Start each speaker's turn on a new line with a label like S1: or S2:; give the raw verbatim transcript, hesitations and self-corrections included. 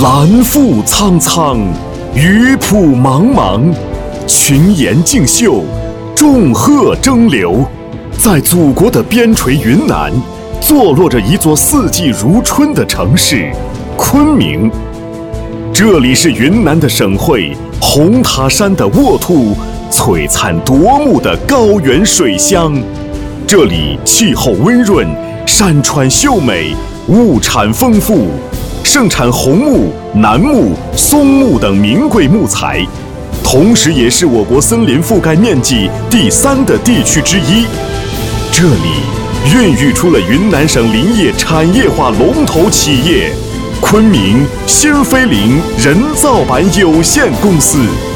S1: 蓝腹苍苍，鱼圃茫茫，群岩竞秀，众壑争流。在祖国的边陲云南，坐落着一座四季如春的城市——昆明。这里是云南的省会，红塔山的沃土，璀璨夺目的高原水乡。这里气候温润，山川秀美，物产丰富，盛产红木、楠木、松木等名贵木材，同时也是我国森林覆盖面积第三的地区之一。这里孕育出了云南省林业产业化龙头企业——昆明新飞林人造板有限公司。